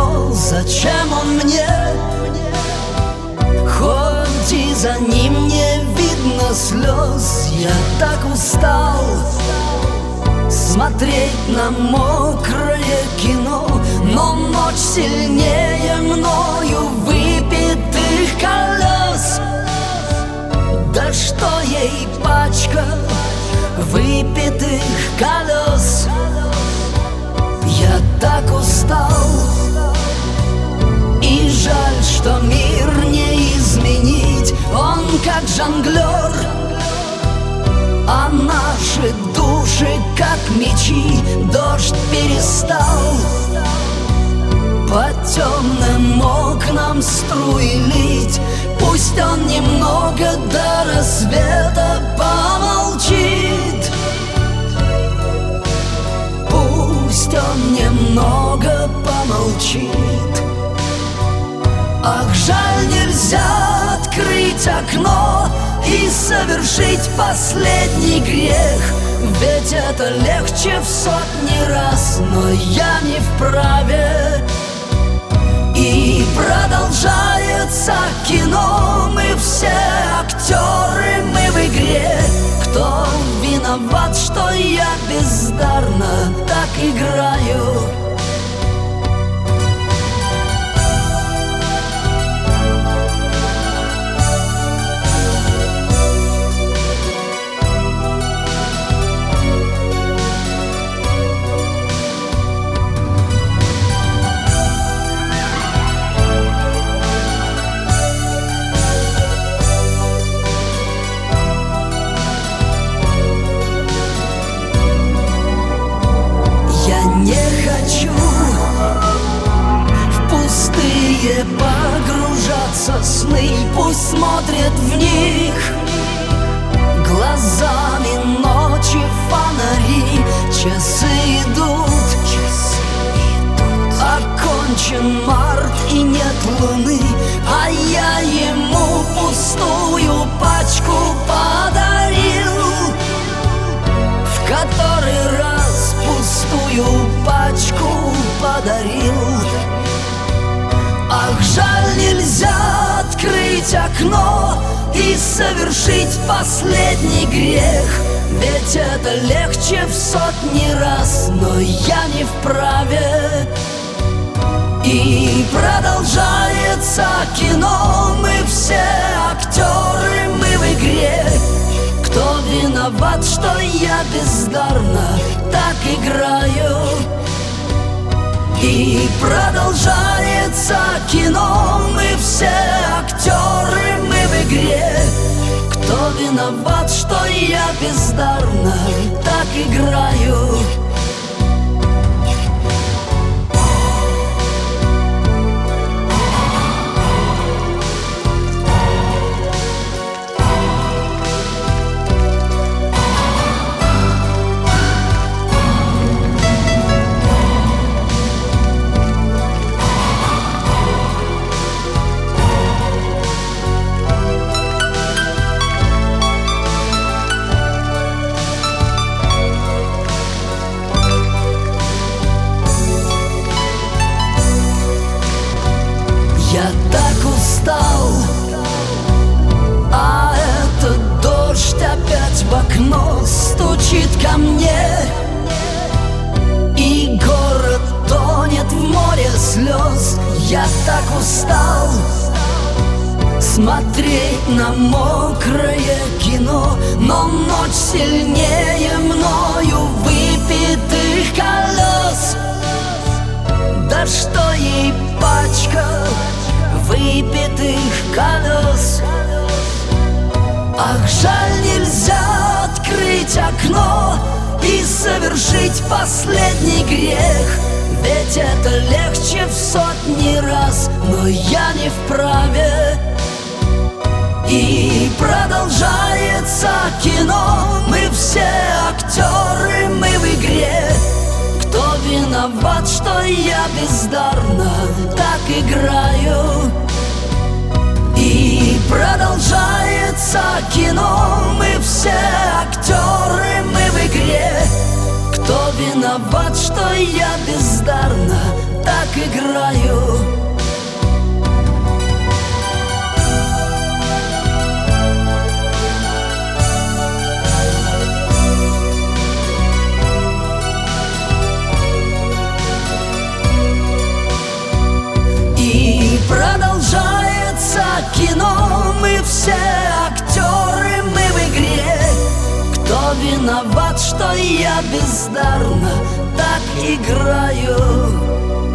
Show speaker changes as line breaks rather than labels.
кино, зачем он мне? Хоть и за ним не видно слез, я так устал смотреть на мокрое кино. Но ночь сильнее мною выпитых колес. Да что ей пачка выпитых колес? Я так устал, и жаль, что мир не изменить. Он как жонглер, а наши души как мечи. Дождь перестал по темным окнам струи лить. Пусть он немного до рассвета помолчит. Пусть он немного помолчит. Ах, жаль, нельзя открыть окно и совершить последний грех. Ведь это легче в сотни раз, но я не вправе. И продолжается кино. Мы все актеры, мы в игре. Кто виноват, что я бездарно так играю? Погружаться сны, пусть смотрят в них глазами ночи фонари. Часы идут, окончен март и нет луны, а я ему пустую пачку подарил. В который раз пустую пачку подарил. Ах, жаль, нельзя открыть окно и совершить последний грех. Ведь это легче в сотни раз, но я не вправе. И продолжается кино. Мы все актеры, мы в игре. Кто виноват, что я бездарно так играю? И продолжается кино. Мы все актеры, мы в игре. Кто виноват, что я бездарно так играю? Я так устал, а этот дождь опять в окно стучит ко мне. И город тонет в море слез. Я так устал смотреть на мокрое кино. Но ночь сильнее мною выпитых колес. Да что ей пачка выпитых колес? Ах, жаль, нельзя открыть окно и совершить последний грех. Ведь это легче в сотни раз, но я не вправе. И продолжается кино. Мы все актеры, мы в игре. Кто виноват, что я бездарно так играю? И продолжается кино. Мы все актеры, мы в игре. Кто виноват, что я бездарно так играю? мы все актеры, мы в игре. Кто виноват, что я бездарно так играю?